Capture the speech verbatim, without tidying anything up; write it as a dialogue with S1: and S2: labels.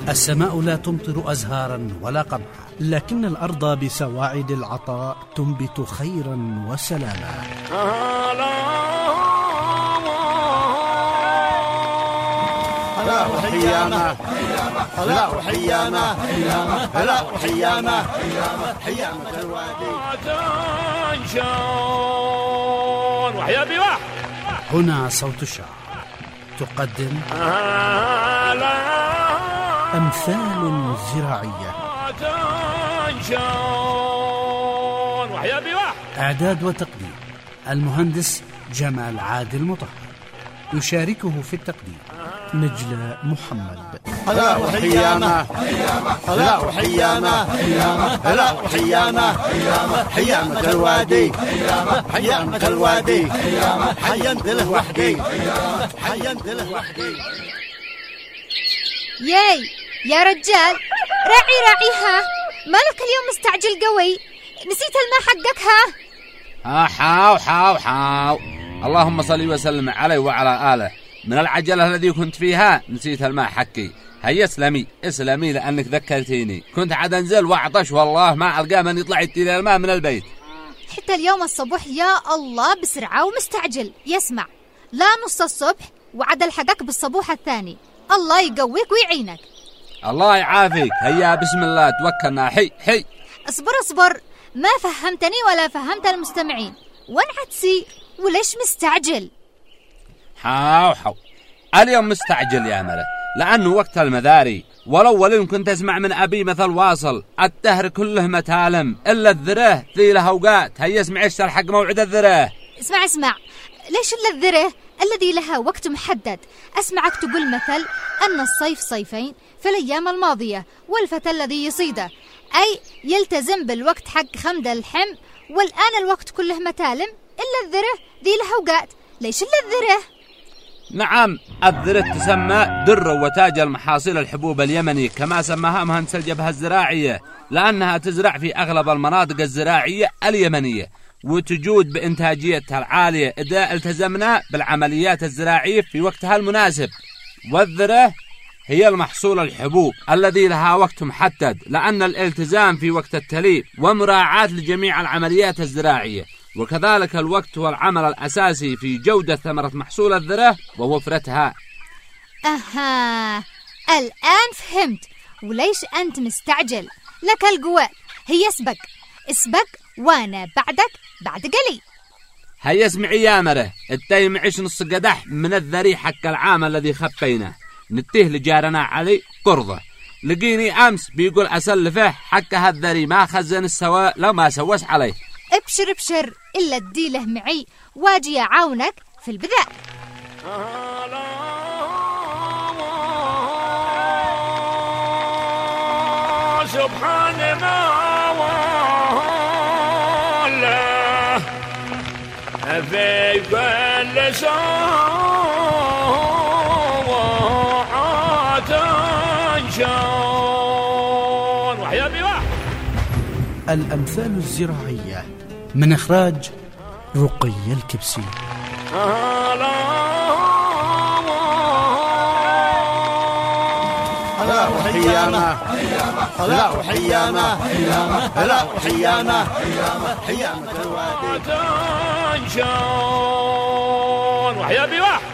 S1: السماء لا تمطر أزهارا ولا قمحا، لكن الأرض بسواعد العطاء تنبت خيرا وسلاما.
S2: هلا وحيانا هلا وحيانا هلا وحيانا حيامة الوادي
S3: تنشون وحيا بواح.
S1: هنا صوت الشعر تقدم أمثال زراعية.
S3: تنشون وحيا بواح.
S1: إعداد وتقديم المهندس جمال عادل مطهر. يشاركه في التقديم نجلة محمد.
S2: هلا وحيانا هلا وحيانا هلا وحيانا حيامة الوادي حيامة الوادي حينت له وحدي حينت له وحدي.
S4: ياي يا رجال راعي راعيها، مالك اليوم مستعجل قوي؟ نسيت الماء حقك؟ ها
S5: ها حاو حاو حاو. اللهم صل وسلم عليه وعلى آله. من العجلة الذي كنت فيها نسيت الماء حقي. هيا اسلمي اسلمي لأنك ذكرتيني، كنت عاد انزل واعطش والله ما ألقى من يطلع يديني الماء من البيت.
S4: حتى اليوم الصبح يا الله بسرعة ومستعجل. يسمع، لا نص الصبح وعدل حقك بالصبوح الثاني. الله يقويك ويعينك.
S5: الله يعافيك. هيا بسم الله توكلنا. حي حي.
S4: اصبر اصبر، ما فهمتني ولا فهمت المستمعين. وين حتسير وليش مستعجل؟
S5: حاو حاو. اليوم مستعجل يا ملك لأنه وقت المذاري، والأول كنت أسمع من أبي مثل واصل: الدهر كله متالم إلا الذره ذي له أوقات. هيا اسمع ايش الحق موعد الذره.
S4: اسمع اسمع، ليش إلا الذره الذي لها وقت محدد؟ أسمعك تقول مثل أن الصيف صيفين في الأيام الماضية، والفتى الذي يصيده أي يلتزم بالوقت حق خمد الحم، والآن الوقت كله متالم إلا الذره ذي له أوقات. ليش إلا الذره؟
S5: نعم، الذرة تسمى در وتاج المحاصيل الحبوب اليمني كما سماها مهندس الجبهة الزراعية، لأنها تزرع في أغلب المناطق الزراعية اليمنية وتجود بإنتاجيتها العالية إذا التزمنا بالعمليات الزراعية في وقتها المناسب. والذرة هي المحصول الحبوب الذي لها وقت محدد، لأن الالتزام في وقت التليف ومراعاة لجميع العمليات الزراعية، وكذلك الوقت والعمل الأساسي في جودة ثمرة محصول الذرة ووفرتها.
S4: أها، الآن فهمت وليش أنت مستعجل. لك القوة، هي اسبق اسبق وانا بعدك بعد قليل.
S5: هيا اسمعي يا مره، التاي معيش نص قدح من الذري حق العام الذي خبيناه، نتيه لجارنا علي قرضه، لقيني أمس بيقول أسلفه حق هالذري ما خزن السواء لو ما سوس عليه.
S4: ابشر ابشر، إلا الديله معي واجي أعاونك في البذاء.
S3: سبحان ما والله في كل ساعة تنشون وحيا بواح.
S1: الأمثال الزراعية من إخراج رقي الكبسي.
S2: هلا وحيانا هلا وحيانا هلا وحيانا حيامة الوادي
S3: تنشون وحيا بواح.